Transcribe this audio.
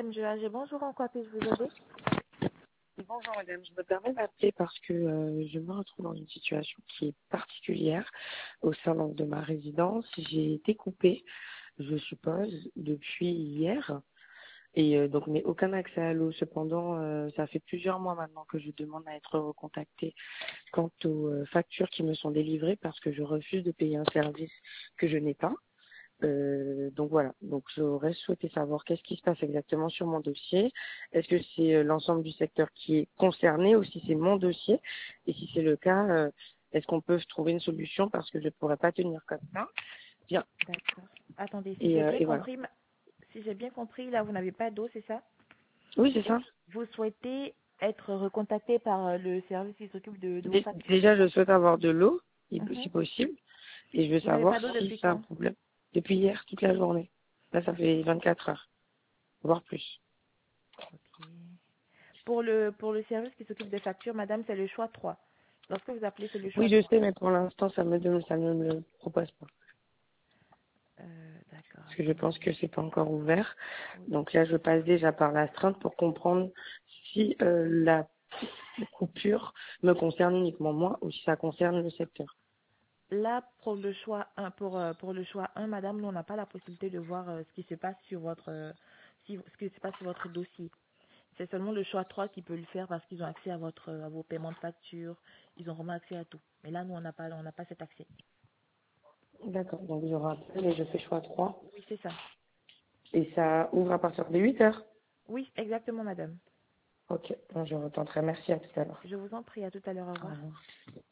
Madame Duhage, bonjour, en quoi puis-je vous aider? Bonjour madame, je me permets d'appeler parce que je me retrouve dans une situation qui est particulière au sein donc, de ma résidence. J'ai été coupée, je suppose, depuis hier et donc mais aucun accès à l'eau. Cependant, ça fait plusieurs mois maintenant que je demande à être recontactée quant aux factures qui me sont délivrées parce que je refuse de payer un service que je n'ai pas. Donc voilà, donc j'aurais souhaité savoir qu'est-ce qui se passe exactement sur mon dossier. Est-ce que c'est l'ensemble du secteur qui est concerné ou si c'est mon dossier? Et si c'est le cas, est-ce qu'on peut trouver une solution parce que je ne pourrais pas tenir comme ça? Bien. D'accord. Attendez, si Et, j'ai euh, bien et voilà. compris, si j'ai bien compris, là, vous n'avez pas d'eau, c'est ça? Oui, c'est Et ça. vous souhaitez être recontacté par le service qui s'occupe de vos factures, c'est Déjà, ça? je souhaite avoir de l'eau, Mhm. si possible. Et je veux Vous n'avez savoir pas d'eau si depuis c'est un quand? problème. Depuis hier, toute la journée. Là, ça fait 24 heures, voire plus. Ok. Pour le service qui s'occupe des factures, madame, c'est le choix 3. Lorsque vous appelez, c'est le choix Oui, je 3. sais, mais pour l'instant, ça ne me le propose pas. D'accord, Parce que je pense attendez. que c'est pas encore ouvert. Oui. Donc là, je passe déjà par l'astreinte pour comprendre si la coupure me concerne uniquement moi ou si ça concerne le secteur. Là, pour le choix 1, pour le choix 1, madame, nous, on n'a pas la possibilité de voir ce qui se passe sur votre, ce qui se passe sur votre dossier. C'est seulement le choix 3 qui peut le faire parce qu'ils ont accès à vos paiements de facture. Ils ont vraiment accès à tout. Mais là, nous, on n'a pas cet accès. D'accord, donc je rappelle et je fais choix 3. Oui, c'est ça. Et ça ouvre à partir de 8 heures. Oui, exactement, madame. Ok, bon, je retenterai. Merci, à tout à l'heure. Je vous en prie, à tout à l'heure, au Au revoir. revoir.